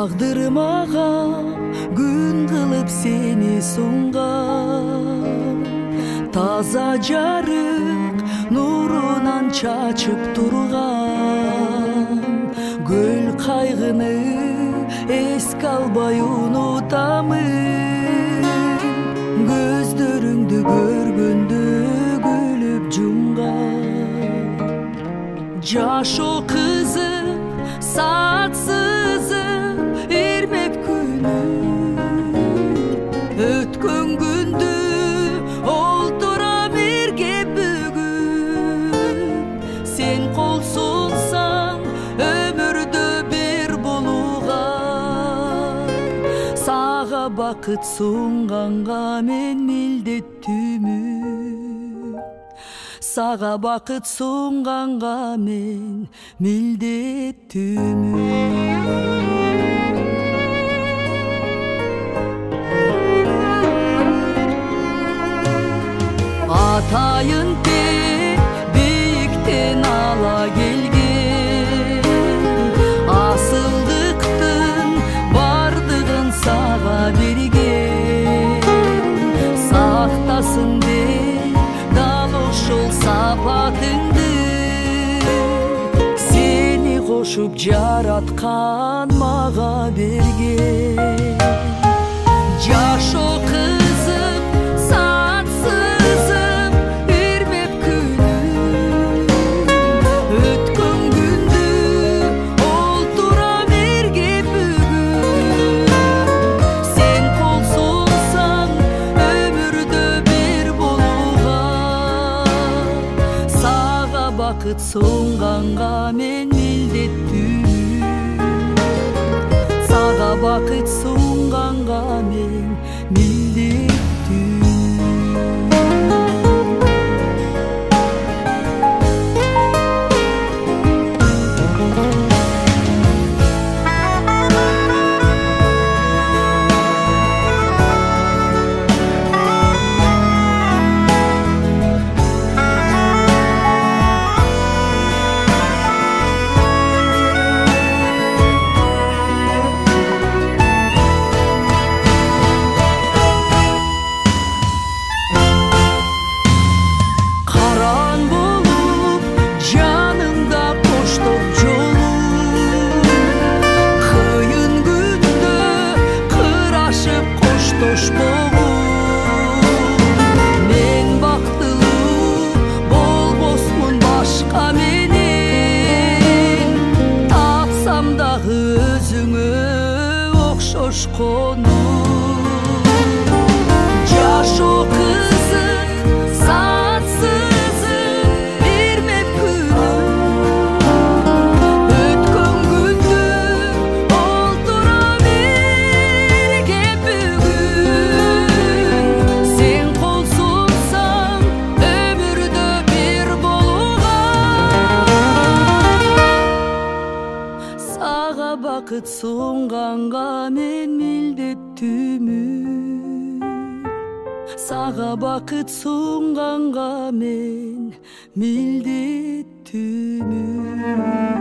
Тагдырмага күн кылып сени сунган, таза жарык нурунан чачып турган. Көл кайгыны эске албай унутамын, көздөрүңдү көргөндө күлүп жумган. Жашоо кызып, саат сызып, эрмеп күнүм, өткөн күндү олтурам эрге бүгүн. Сен кол сунсаң өмүрдө бир болууга, сага бакыт сунганга мен милдеттүүмүн. Сага бакыт сунганга мен милдеттүүмүн. Атайын тек бийиктен ала келген, асылдыктын бардыгын сага берген. Сактасын деп дал ошол сапатыңды, сени кошуп жараткан мага берген. Жашоо кызып, саат сызып, эрмеп күнүм, өткөн күндү олтурам эрге бүгүн. Сен кол сунсаң өмүрдө бир болууга, сага бакыт сунганга мен милдеттүүмүн. Сага бакыт сунганга мен милдеттүүмүн. Мен бактылуу болбосмун башка менен, тапсам дагы өзүңө окшош конуу. Жашоо кызык, саат сызып, эрмеп күнүм, өткөн күндү олтурам эрге бүгүн. Сен кол сунсаң өмүрдө бир болууга, сага бакыт сунганга мен милдеттүүмүн. Сага бакыт сунганга мен милдеттүүмүн.